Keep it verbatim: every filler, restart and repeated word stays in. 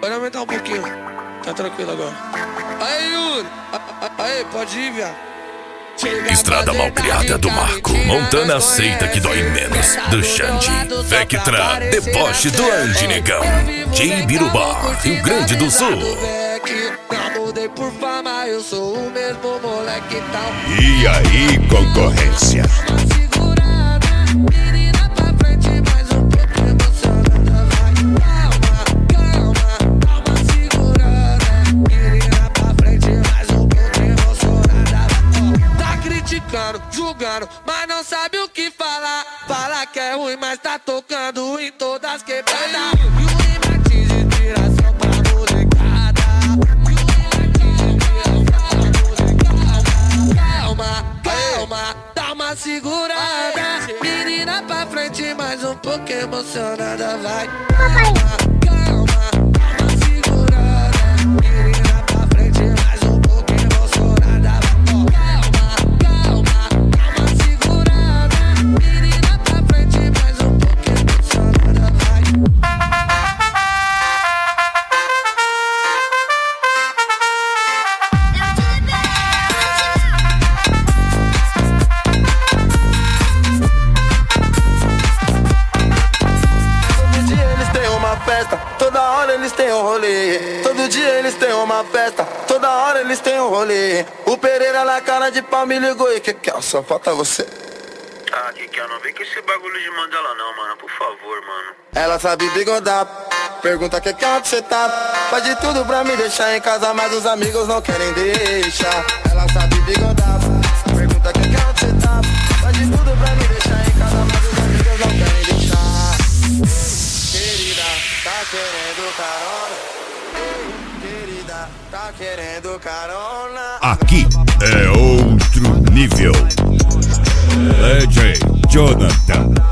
Pode aumentar um pouquinho. Tá tranquilo agora. Aí, Yuri. Aí, pode ir, viado. Estrada Malcriada do Marco, Montana aceita que dói menos. Do Xande, Vectra, deboche do Andy Negão, J Birubá, Rio Grande do Sul. Não mudei por fama, eu sou o mesmo moleque tal. E aí, concorrência? Julgando, mas não sabe o que falar. Fala que é ruim, mas tá tocando em todas quebradas. E o Martins de tiração pra molecada. Calma, calma, dá uma segurada. Menina pra frente, mais um pouco emocionada, vai. Calma, calma, dá uma segurada. Menina pra frente, mais um pouco emocionada, vai. Toda hora eles têm um rolê. Todo dia eles têm uma festa. Toda hora eles têm um rolê. O Pereira na cara de pau me ligou. E que que é? Só falta você. Ah, que que é? Não vem com esse bagulho de Mandela não, mano. Por favor, mano. Ela sabe bigodar. Pergunta que que onde você tá. Faz de tudo pra me deixar em casa, mas os amigos não querem deixar. Ela sabe bigodar. Pergunta que que onde você tá. Faz de tudo pra me deixar em casa, mas os amigos não querem deixar. Tá querendo carona? Querida, tá querendo carona? Aqui é outro nível. D J Jonathan.